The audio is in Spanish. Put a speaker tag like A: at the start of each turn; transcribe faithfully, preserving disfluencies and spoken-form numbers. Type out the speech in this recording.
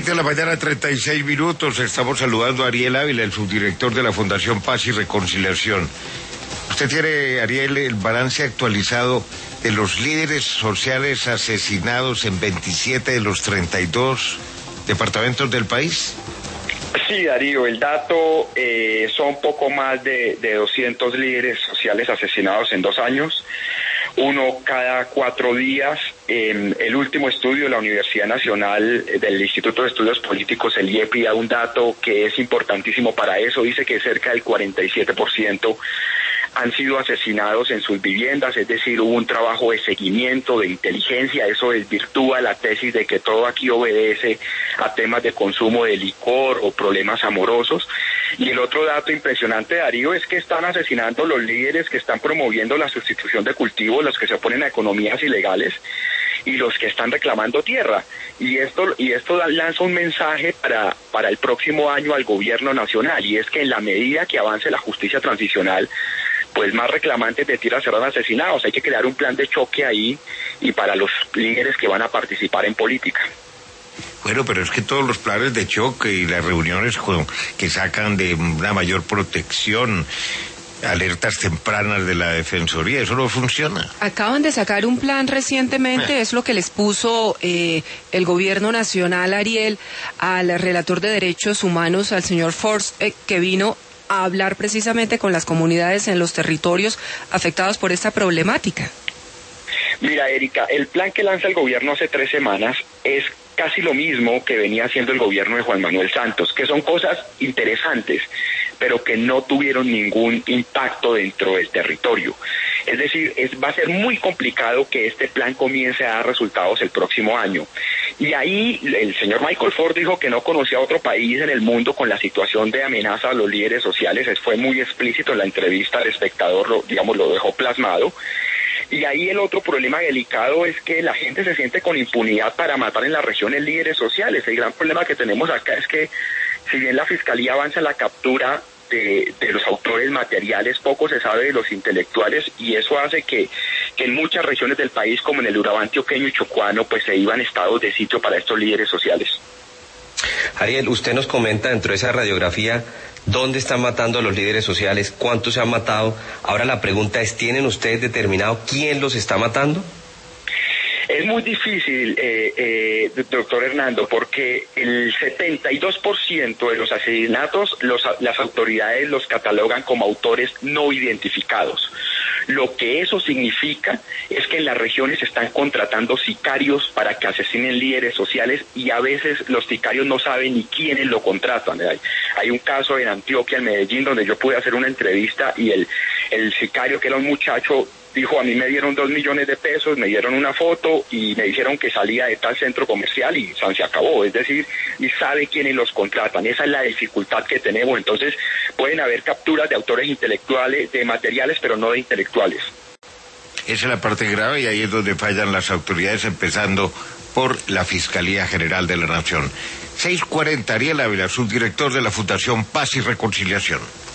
A: de la mañana, treinta y seis minutos. Estamos saludando a Ariel Ávila, el subdirector de la Fundación Paz y Reconciliación. Usted tiene, Ariel, el balance actualizado de los líderes sociales asesinados en veintisiete de los treinta y dos departamentos del país.
B: Sí, Darío, el dato eh, son poco más de, de doscientos líderes sociales asesinados en dos años. Uno cada cuatro días. Eh, el último estudio de la Universidad Nacional del Instituto de Estudios Políticos, el I E P I, da un dato que es importantísimo para eso. Dice que cerca del cuarenta y siete por ciento han sido asesinados en sus viviendas, es decir, hubo un trabajo de seguimiento, de inteligencia. Eso desvirtúa la tesis de que todo aquí obedece a temas de consumo de licor o problemas amorosos. Y el otro dato impresionante, Darío, es que están asesinando los líderes que están promoviendo la sustitución de cultivos, los que se oponen a economías ilegales y los que están reclamando tierra. Y esto y esto lanza un mensaje para, para el próximo año al gobierno nacional, y es que en la medida que avance la justicia transicional, pues más reclamantes de tierra serán asesinados. Hay que crear un plan de choque ahí y para los líderes que van a participar en política.
A: Bueno, pero es que todos los planes de choque y las reuniones con, que sacan de una mayor protección, alertas tempranas de la Defensoría, eso no funciona.
C: Acaban de sacar un plan recientemente, eh. es lo que les puso eh, el gobierno nacional, Ariel, al relator de derechos humanos, al señor Force, eh, que vino a hablar precisamente con las comunidades en los territorios afectados por esta problemática.
B: Mira, Erika, el plan que lanza el gobierno hace tres semanas es casi lo mismo que venía haciendo el gobierno de Juan Manuel Santos, que son cosas interesantes, pero que no tuvieron ningún impacto dentro del territorio. Es decir, es, va a ser muy complicado que este plan comience a dar resultados el próximo año. Y ahí el señor Michael Ford dijo que no conocía otro país en el mundo con la situación de amenaza a los líderes sociales. Fue muy explícito en la entrevista, el espectador lo, digamos, lo dejó plasmado. Y ahí el otro problema delicado es que la gente se siente con impunidad para matar en las regiones líderes sociales. El gran problema que tenemos acá es que, si bien la Fiscalía avanza en la captura de, de los autores materiales, poco se sabe de los intelectuales, y eso hace que, que en muchas regiones del país, como en el Urabá antioqueño y chocuano, pues se iban estados de sitio para estos líderes sociales.
D: Ariel, usted nos comenta dentro de esa radiografía dónde están matando a los líderes sociales, cuántos se han matado. Ahora la pregunta es, ¿tienen ustedes determinado quién los está matando?
B: Es muy difícil, eh, eh, doctor Hernando, porque el setenta y dos por ciento de los asesinatos los, las autoridades los catalogan como autores no identificados. Lo que eso significa es que en las regiones se están contratando sicarios para que asesinen líderes sociales, y a veces los sicarios no saben ni quiénes lo contratan. Hay, hay un caso en Antioquia, en Medellín, donde yo pude hacer una entrevista y el, el sicario, que era un muchacho, dijo: a mí me dieron dos millones de pesos, me dieron una foto y me dijeron que salía de tal centro comercial y se acabó. Es decir, y sabe quiénes los contratan. Esa es la dificultad que tenemos. Entonces pueden haber capturas de autores intelectuales, de materiales, pero no de intelectuales.
A: Esa es la parte grave, y ahí es donde fallan las autoridades, empezando por la Fiscalía General de la Nación. seis cuarenta, Ariel Ávila, subdirector de la Fundación Paz y Reconciliación.